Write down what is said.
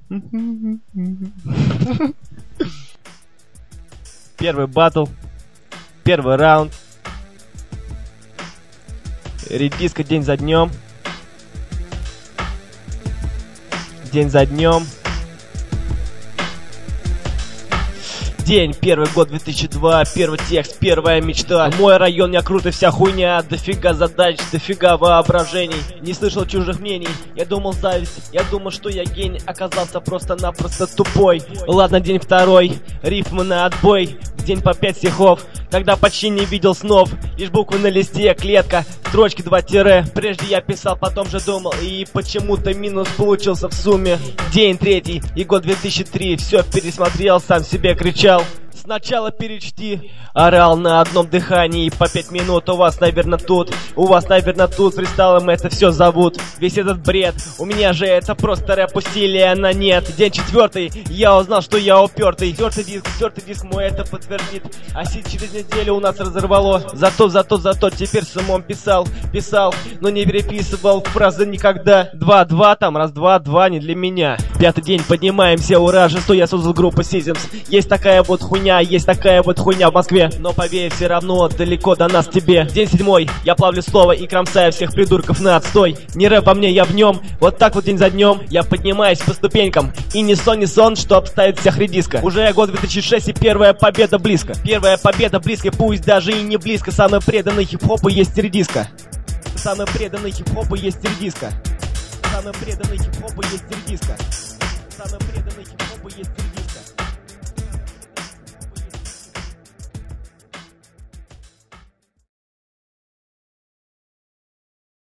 Первый батл. Первый раунд. Редиска день за днем. День за днем. День, первый год 2002, первый текст, первая мечта. Мой район, я круто, вся хуйня. Дофига задач, дофига воображений. Не слышал чужих мнений, я думал зависть. Я думал, что я гений, оказался просто-напросто тупой. Ладно, день второй, рифмы на отбой. День по 5 стихов, тогда почти не видел снов. Лишь буквы на листе, клетка, строчки 2 тире. Прежде я писал, потом же думал, и почему-то минус получился в сумме. День третий, и год 2003, все пересмотрел, сам себе кричал. Сначала перечти, орал на одном дыхании по 5 минут. У вас, наверное, тут фристайлом это все зовут. Весь этот бред, у меня же это просто рэп усилия на нет. День четвертый, я узнал, что я упертый. Тертый диск мой это подтвердит. А через неделю у нас разорвало. Зато теперь с умом писал, но не переписывал фразы никогда. 2-2 там, раз, 2-2, не для меня. Пятый день, поднимаемся, ура, жесту я создал группу Сизимс. Есть такая вот хуйня в Москве. Но поверь, все равно далеко до нас тебе. День седьмой, я плавлю слово и кромсаю всех придурков на отстой. Не рэп во мне, я в нем. Вот так вот день за днем я поднимаюсь по ступенькам. И не сон, что обставит всех редиска. Уже год 2006 и первая победа близко. Первая победа близко, пусть даже и не близко. Самый преданный хип-хопу есть редиска. Самый преданный хип-хопу есть редиска. Самый преданный хип-хопу есть редиска. Самый преданный хип-хопу есть редиска.